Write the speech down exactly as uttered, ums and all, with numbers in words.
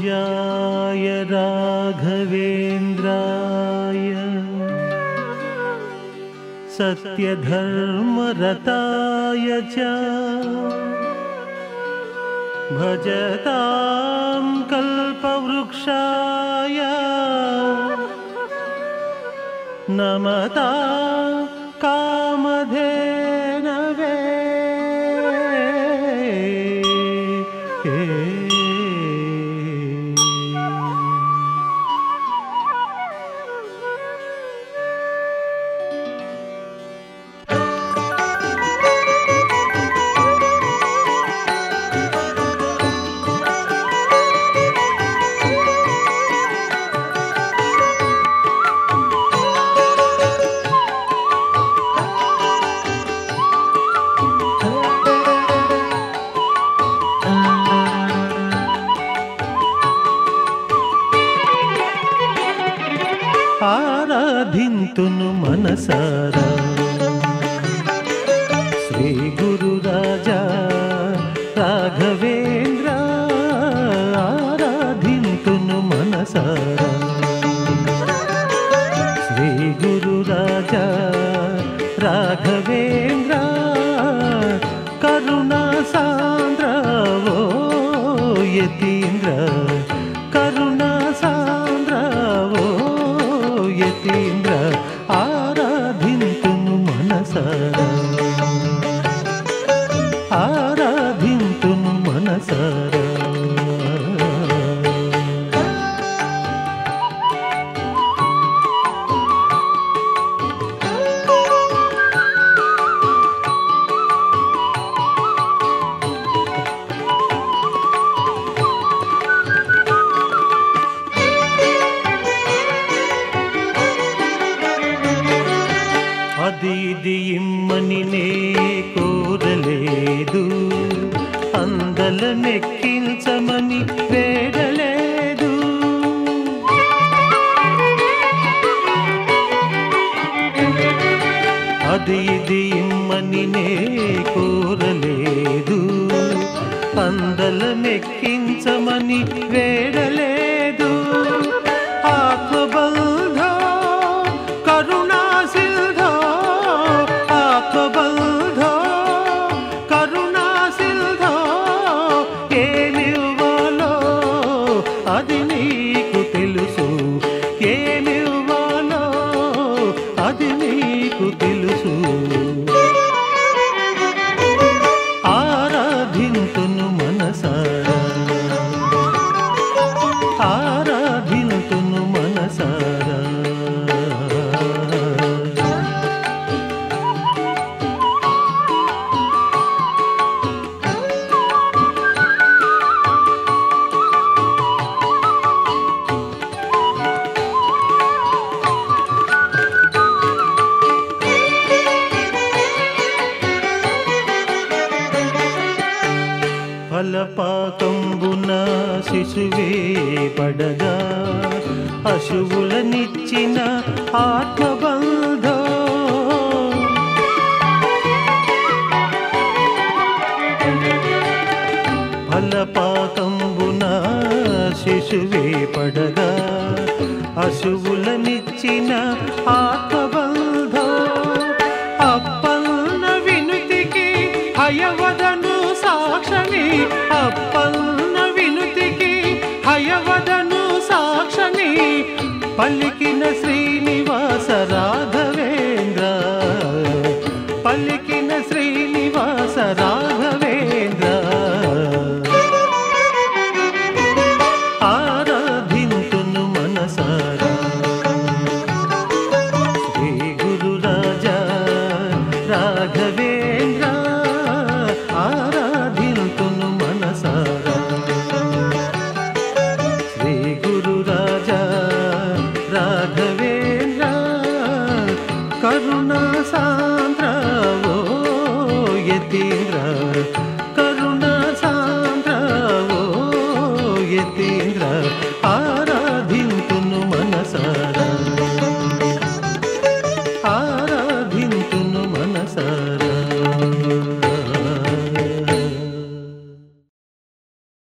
पूज्याय राघवेन्द्राय सत्यधर्मरताय च भजतां कल्पवृक्षाय नमतां कामधेनवे। आराधिंतुनु मनसारा श्री गुरु राजा राघवेन्द्र। आराधिंतुनु मनसारा श्री गुरु राजा राघवेन्द्र। करुणा सान्द्र वो यतीन्द्र, करुणा सान्द्र वो यतीन्द्र। आराधिंतुनु मनसारा, आराधिंतुनु मनसारा। అది ఇది ఇమ్మని నే కోరలేదు, అందలనెక్కించమని వేడలేదు. అది ఇది ఇమ్మని నే కోరలేదు, అందలనెక్కించమని వేడలేదు. ఆత్మబంధో కరుణా సిల్ధో, ఆత్మబంధో కరుణా సిల్ధో. ఏమివ్వాలో అది నీకు తెలుసు, ఏమివ్వాలో అది నీకు తెలుసు. ఆరాధింతును మనసారా, ఆరాధింతును మనసారా. ఫలపాకంబున శిశువే పడగా అశువులనిచ్చిన ఆత్మబంధో. ఫలపాకంబున శిశువే పడగా అశువులనిచ్చిన ఆత్మబంధో. అప్పన్న వినుతికి హయవదను సాక్షని, అప్పన్న వినుతికి హయవదను సాక్షని పలికిన శ్రీనివాస రాఘ